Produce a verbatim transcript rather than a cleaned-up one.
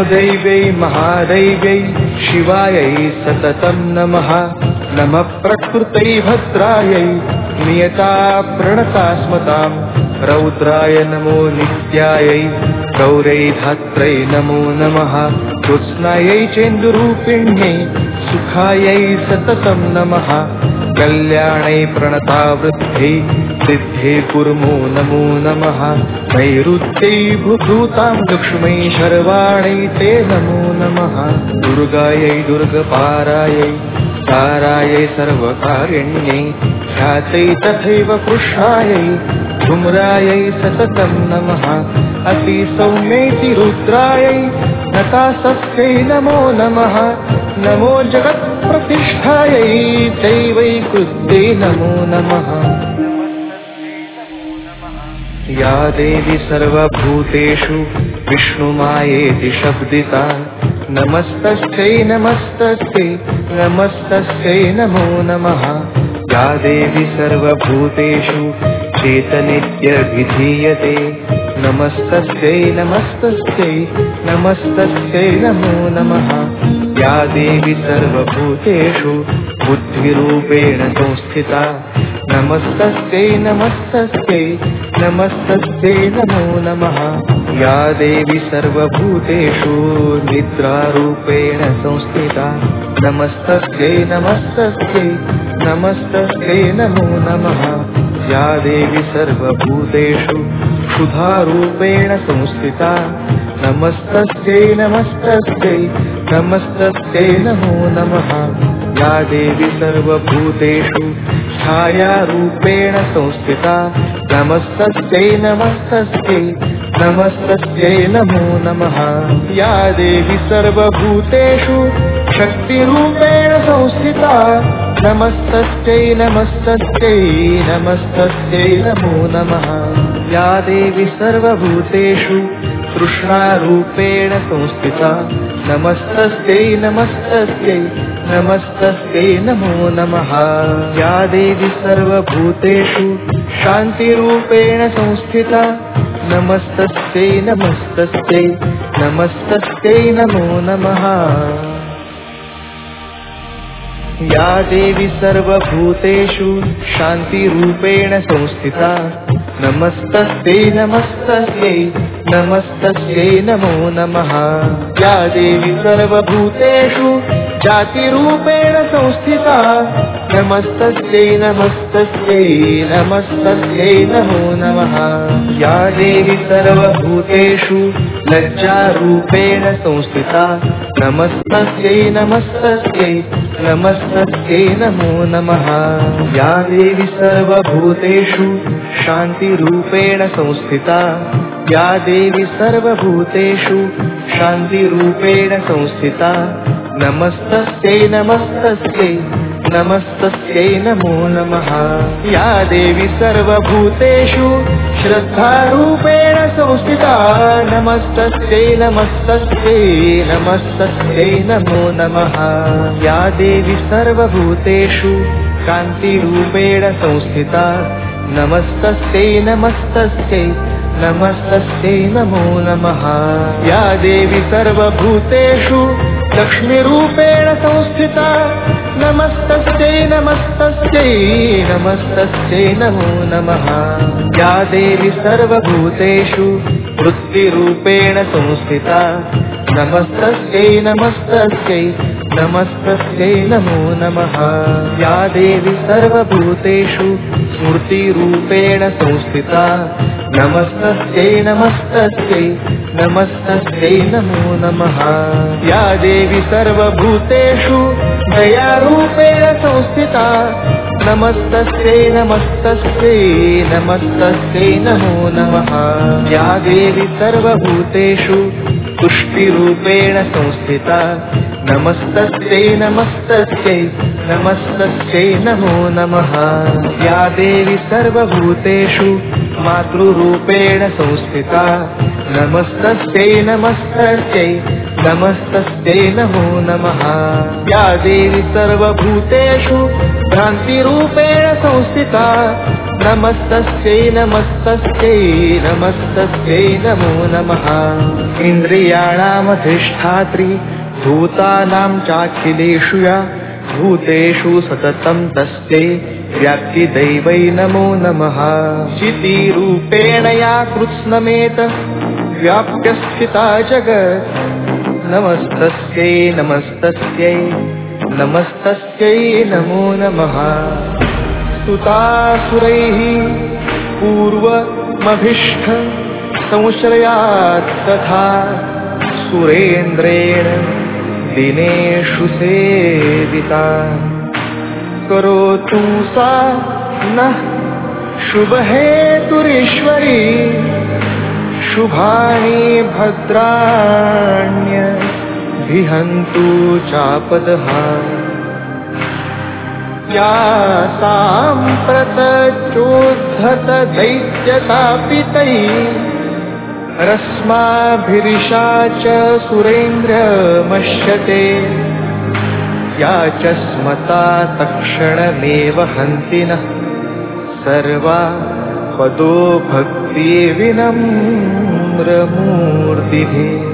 महादैव्यै महादैव्यै शिवायै सततं नमः। नमः प्रकृत्यै भद्रायै नियता प्रणता स्मतां। रौद्राय नमो नित्यायै गौरै धात्रै नमो नमः। ज्योत्स्नायै चेन्दुरूपिण्यै सुखायै सततं नमः। कल्याणै प्रणता वृद्धै सिद्धे कुर्मो नमो नमः। नैऋत्यै भूतां लक्ष्मै शर्वाणै ते नमो नमः। दुर्गायै दुर्गपारायै तारायै सर्वकारिण्यै ख्यातै तथैव कृष्णायै धूम्रायै सततं नमः। अति सौम्यैति रुद्रायै नतासस्यै नमो नमः। नमो जगत्प्रतिष्ठायै दैवै कृत्यै नमो नमः। या देवी सर्वभूतेषु विष्णुमायेति शब्दिता नमस्तस्यै नमस्तस्यै नमस्तस्यै नमो नमः। या देवी सर्वभूतेषु चेतनित्यभिधीयते नमस्तस्यै नमस्तस्यै नमस्तस्यै नमो नमः। या देवी सर्वभूतेषु बुद्धिरूपेण संस्थिता नमस्तस्यै नमस्तस्यै नमस्तस्यै नमो नमः। या देवी सर्वभूतेषु निद्रारूपेण संस्थिता नमस्तस्यै नमस्तस्यै नमस्तस्यै नमो नमः। या देवी सर्वभूतेषु क्षुधारूपेण संस्थिता नमस्तस्यै नमस्तस्यै नमस्तस्यै नमो नमः। या देवी सर्वभूतेषु छायारूपेण संस्थिता नमस्तस्यै नमस्तस्यै नमस्तस्यै नमो नमः। या देवी सर्वभूतेषु शक्तिरूपेण संस्थिता नमस्तस्यै नमस्तस्यै नमस्तस्यै नमो नमः। या देवी सर्वभूतेषु तृष्णारूपेण संस्थिता नमस्तस्यै नमस्तस्यै नमस्तस्यै नमो नमः। या देवी सर्वभूतेषु शान्तिरूपेण संस्थिता नमस्तस्यै नमस्तस्यै नमस्तस्यै नमो नमः। या देवी सर्वभूतेषु शान्तिरूपेण संस्थिता नमस्तस्यै नमस्तस्यै नमस्तस्यै नमो नमः। या देवी सर्वभूतेषु जातिरूपेण संस्थिता नमस्तस्यै नमस्तस्यै नमस्तस्यै नमो नमः। या देवी सर्वभूतेषु लज्जारूपेण संस्थिता नमस्तस्यै नमस्तस्यै नमस्तस्यै नमो नमः। या देवी सर्वभूतेषु शान्तिरूपेण संस्थिता या देवी सर्वभूतेषु शान्तिरूपेण संस्थिता नमस्तस्यै नमस्तस्यै नमस्तस्यै नमो नमः। या देवी सर्वभूतेषु श्रद्धारूपेण संस्थिता नमस्तस्यै नमस्तस्यै नमस्तस्यै नमो नमः। या देवी सर्वभूतेषु कान्तिरूपेण संस्थिता नमस्तस्यै नमस्तस्यै नमस्तस्यै नमो नमः। या देवी सर्वभूतेषु लक्ष्मीरूपेण संस्थिता नमस्तस्यै नमस्तस्यै नमस्तस्यै नमो नमः। या देवी सर्वभूतेषु वृत्तिरूपेण संस्थिता नमस्तस्यै नमस्तस्यै नमस्तस्यै नमो नमः। या देवी सर्वभूतेषु स्मृतिरूपेण संस्थिता नमस्तस्यै नमस्तस्यै नमस्तस्यै नमो नमः। या देवी सर्वभूतेषु दयारूपेण संस्थिता नमस्तस्यै नमस्तस्यै नमस्तस्यै नमो नमः। या देवी सर्वभूतेषु तुष्टिरूपेण संस्थिता नमस्तस्यै नमस्तस्यै नमस्तस्यै नमो नमः। या देवी सर्वभूतेषु मातृरूपेण संस्थिता नमस्तस्यै नमस्तस्यै नमस्तस्यै नमो नमः। या देवी सर्वभूतेषु भ्रान्तिरूपेण संस्थिता नमस्तस्यै नमस्तस्यै नमस्तस्यै नमो नमः। इन्द्रियाणामधिष्ठात्री भूतानां चाखिलेषु या भूतेषु सततं तस्यै व्याप्तिदैवै नमो नमः। चितिरूपेण या कृत्स्नमेत व्याप्य स्थिता जगत् नमस्तस्यै नमस्तस्यै नमस्तस्यै नमो नमः। स्तुतासुरैः पूर्वमभिष्ठ संश्रयात् तथा सुरेन्द्रेण दिनेषु सेविता करोतु सा नः शुभहेतुरीश्वरी शुभानि भद्राण्य विहन्तु चापदः। या साम्प्रतचोद्धत दैत्यतापितैः रस्माभिरिषा च सुरेन्द्रमश्यते या च स्मता तत्क्षणमेव हन्ति नः सर्वा पदो भक्ति विनम्रमूर्तिभिः।